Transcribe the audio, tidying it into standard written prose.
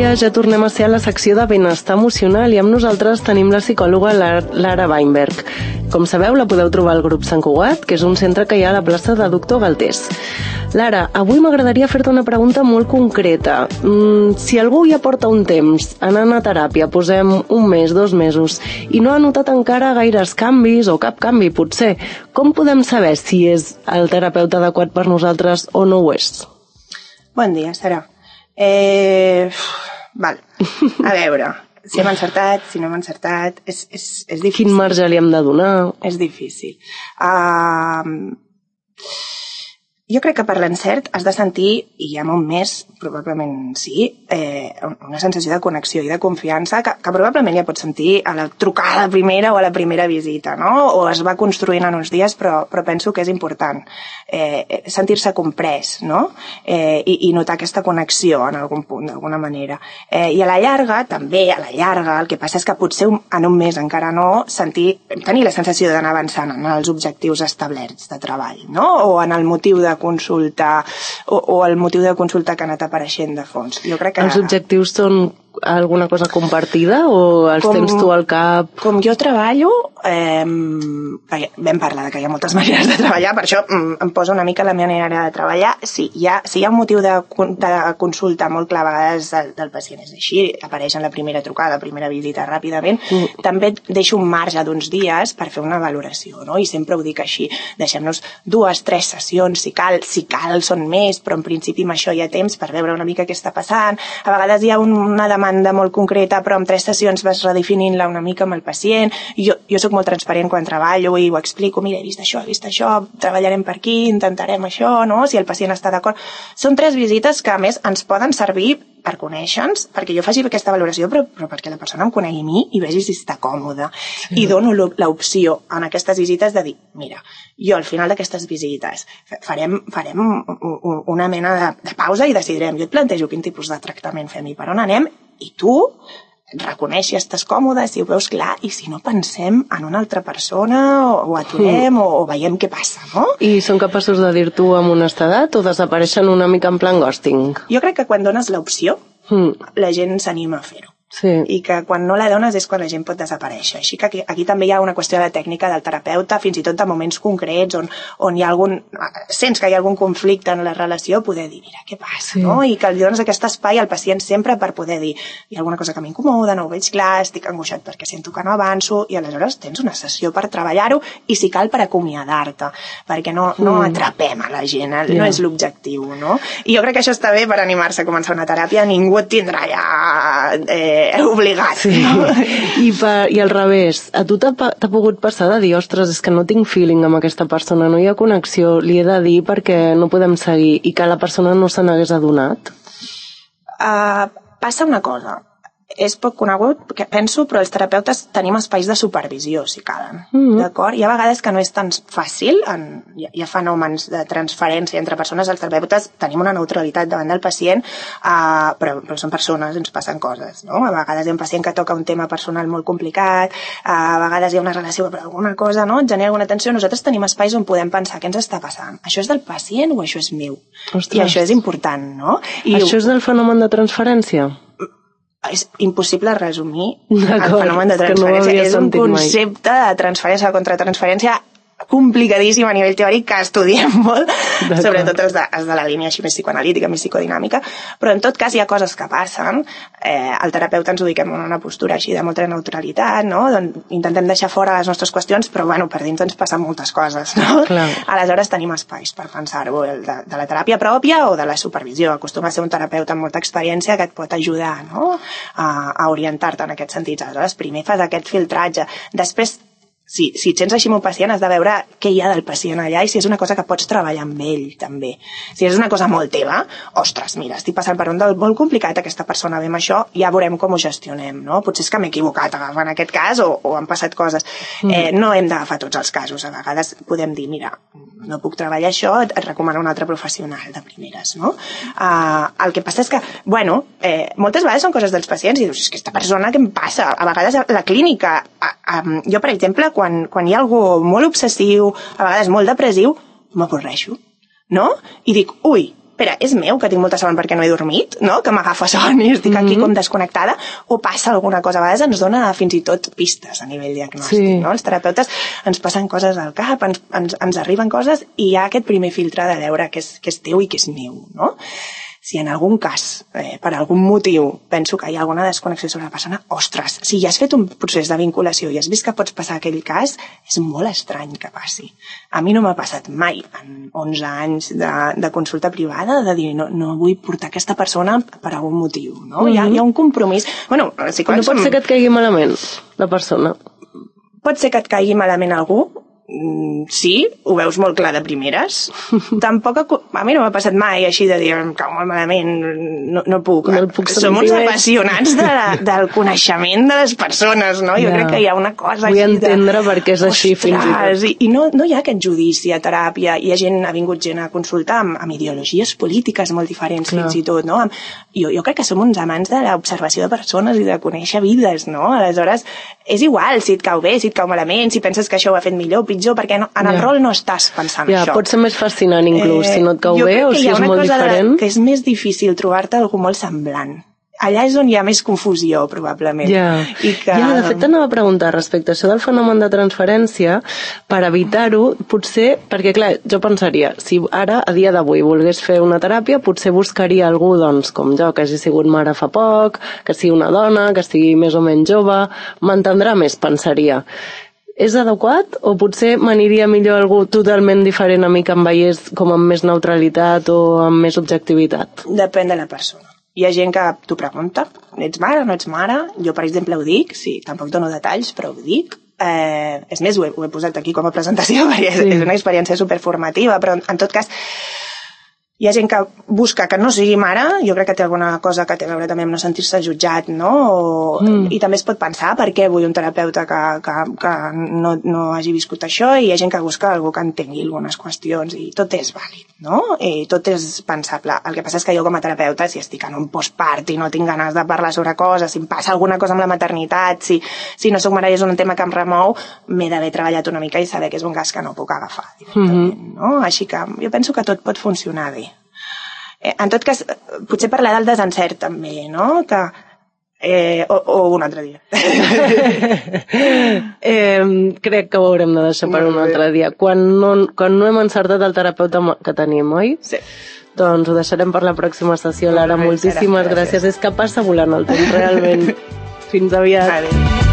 dia ja tornem a ser a la secció de benestar emocional i amb nosaltres tenim la psicòloga Lara Weinberg. Com sabeu, la podeu trobar al grup Sant Cugat, que és un centre que hi ha a la plaça de Doctor Galtés. Lara, avui m'agradaria fer-te una pregunta molt concreta. Si algú ja porta un temps anant a teràpia, posem un mes, 2 mesos, i no ha notat encara gaires canvis o cap canvi, potser, com podem saber si és el terapeuta adequat per nosaltres o no ho és? Bon dia, Sara. Val. A veure, si hem encertat, si no hem encertat, és difícil. Quin marge li hem de donar? És difícil. Jo crec que per l'encert has de sentir, i ja en un mes probablement sí, una sensació de connexió i de confiança que probablement ja pots sentir a la trucada primera o a la primera visita, no? O es va construint en uns dies, però penso que és important sentir-se comprès, no? I notar aquesta connexió en algun punt, d'alguna manera. I a la llarga, també a la llarga, el que passa és que potser en un mes encara no, tenir la sensació d'anar avançant en els objectius establerts de treball, no? O en el motiu de consulta o el motiu de consulta que ha anat apareixent de fons. Jo crec que els objectius són alguna cosa compartida o els tens tu al cap? Com jo treballo, vam parlar que hi ha moltes maneres de treballar, per això em poso una mica la manera de treballar. Si hi ha un motiu de consulta molt clar, a vegades del pacient és així, apareix en la primera trucada, primera visita ràpidament, també deixo un marge d'uns dies per fer una valoració, no? I sempre ho dic així, deixem-nos 2, 3 sessions, si cal són més, però en principi amb això hi ha temps per veure una mica què està passant. A vegades hi ha una demanda molt concreta, però en 3 sessions vas redefinint-la una mica amb el pacient. Jo soc molt transparent quan treballo i ho explico, mira, he vist això, treballarem per aquí, intentarem això, no? Si el pacient està d'acord. Són 3 visites que, a més, ens poden servir per conèixer-nos, perquè jo faci aquesta valoració, però perquè la persona em conegui a mi i vegi si està còmoda. I dono l'opció en aquestes visites de dir, mira, jo al final d'aquestes visites farem una mena de pausa i decidirem. Jo et plantejo quin tipus de tractament fem i per on anem, i tu reconeix si estàs còmode, si ho veus clar, i si no pensem en una altra persona o aturem o veiem què passa, no? I són capaços de dir-t'ho amb honestedat o desapareixen una mica en plan ghosting? Jo crec que quan dones l'opció, la gent s'anima a fer-ho. Sí. I que quan no la dones és quan la gent pot desaparèixer. Així que aquí també hi ha una qüestió de tècnica del terapeuta, fins i tot de moments concrets on hi ha sents que hi ha algun conflicte en la relació, poder dir, mira, què passa, no? I que li dones aquest espai al pacient sempre per poder dir, hi ha alguna cosa que m'incomoda, no ho veig clar, estic angoixat perquè sento que no avanço, i aleshores tens una sessió per treballar-ho i si cal per acomiadar-te, perquè no atrapem a la gent, no és l'objectiu, no? I jo crec que això està bé per animar-se a començar una teràpia, ningú et tindrà ja obligat. Sí. No? I al revés, a tu t'ha pogut passar de dir, ostres, és que no tinc feeling amb aquesta persona, no hi ha connexió, li he de dir perquè no podem seguir, i que la persona no se n'hagués adonat? Passa una cosa, és poc conegut, penso, però els terapeutes tenim espais de supervisió, si calen, d'acord? Hi ha vegades que no és tan fàcil, hi ha fenòmens de transferència entre persones, els terapeutes tenim una neutralitat davant del pacient, però són persones, ens passen coses, no? A vegades hi ha un pacient que toca un tema personal molt complicat, a vegades hi ha una relació per alguna cosa, no? Et genera alguna tensió, nosaltres tenim espais on podem pensar què ens està passant. Això és del pacient o això és meu? Ostres. I això és important, no? Això és del fenomen de transferència? És impossible resumir el fenomen de transferència. És un concepte de transferència, de contratransferència complicadíssim a nivell teòric que estudiem molt, sobretot els de la línia així més psicoanalítica, més psicodinàmica, però en tot cas hi ha coses que passen, el terapeuta ens ubiquem en una postura així de molta neutralitat, no? Intentem deixar fora les nostres qüestions, però bueno, per dins ens passen moltes coses, no? Clar. Aleshores tenim espais per pensar-ho, de la teràpia pròpia o de la supervisió. Acostuma a ser un terapeuta amb molta experiència que et pot ajudar, no? A orientar-te en aquests sentits. Aleshores primer fas aquest filtratge, després si et sents així amb un pacient has de veure què hi ha del pacient allà i si és una cosa que pots treballar amb ell també. Si és una cosa molt teva, ostres, mira, estic passant per un del molt complicat, aquesta persona ve amb això, ja veurem com ho gestionem, no? Potser és que m'he equivocat agafant aquest cas o han passat coses. No hem d'agafar tots els casos, a vegades podem dir, mira, no puc treballar això, et recomano un altre professional de primeres, no? El que passa és que, bueno, moltes vegades són coses dels pacients i dius, és que aquesta persona què em passa? A vegades a la clínica, jo per exemple, quan hi ha algú molt obsessiu, a vegades molt depressiu, m'avorreixo, no? I dic, ui, espera, és meu que tinc molta son perquè no he dormit, no? Que m'agafa son i estic aquí com desconnectada, o passa alguna cosa. A vegades ens dona fins i tot pistes a nivell diagnòstic, no? Els terapeutes ens passen coses al cap, ens arriben coses i hi ha aquest primer filtre de veure què és teu i què és meu, no? Si en algun cas, per algun motiu, penso que hi ha alguna desconnexió sobre la persona, ostres, si ja has fet un procés de vinculació i has vist que pots passar aquell cas, és molt estrany que passi. A mi no m'ha passat mai, en 11 anys de consulta privada, de dir, no vull portar aquesta persona per algun motiu, no? Hi ha un compromís. Bueno, no pot ser que et caigui malament, la persona. Pot ser que et caigui malament algú, sí, ho veus molt clar de primeres. Tampoc, a mi no m'ha passat mai així de dir, em cau molt malament, no puc. Som uns apassionats del coneixement de les persones, no? Jo crec que hi ha una cosa així de... Vull entendre per què és així fins i tot. I no hi ha aquest judici a teràpia. Ha vingut gent a consultar amb ideologies polítiques molt diferents fins i tot, no? Jo crec que som uns amants de l'observació de persones i de conèixer vides, no? Aleshores, és igual si et cau bé, si et cau malament, si penses que això ho ha fet millor, pitjor, perquè en el rol no estàs pensant això. Pot ser més fascinant inclús, si no et cau bé o si és molt diferent. Jo crec que hi ha una cosa que és més difícil trobar-te algú molt semblant. Allà és on hi ha més confusió, probablement. De fet, t'anava a preguntar respecte a això del fenomen de transferència, per evitar-ho, potser, perquè clar, jo pensaria, si ara, a dia d'avui, volgués fer una teràpia, potser buscaria algú, doncs, com jo, que hagi sigut mare fa poc, que sigui una dona, que estigui més o menys jove, m'entendrà més, pensaria. És adequat o potser m'aniria millor algú totalment diferent a mi que em veiés com amb més neutralitat o amb més objectivitat? Depèn de la persona. Hi ha gent que t'ho pregunta, ets mare o no ets mare? Jo, per exemple, ho dic, sí, tampoc dono detalls, però ho dic. És més, ho he posat aquí com a presentació perquè és una experiència superformativa, però en tot cas hi ha gent que busca que no sigui mare, jo crec que té alguna cosa que té a veure també amb no sentir-se jutjat, no? I també es pot pensar per què vull un terapeuta que no hagi viscut això, i hi ha gent que busca algú que entengui algunes qüestions, i tot és vàlid, no? I tot és pensable. El que passa és que jo com a terapeuta, si estic en un postpart i no tinc ganes de parlar sobre coses, si em passa alguna cosa amb la maternitat, si no soc mare i és un tema que em remou, m'he d'haver treballat una mica i saber que és un gas que no puc agafar directament, no? Així que jo penso que tot pot funcionar bé. En tot cas, potser parlar del desencert també, no? O un altre dia. Crec que ho haurem de deixar per un altre dia. Quan no hem encertat el terapeuta que tenim, oi? Sí. Doncs ho deixarem per la pròxima sessió, Lara. Moltíssimes gràcies. És que passa volant el temps, realment. Fins aviat.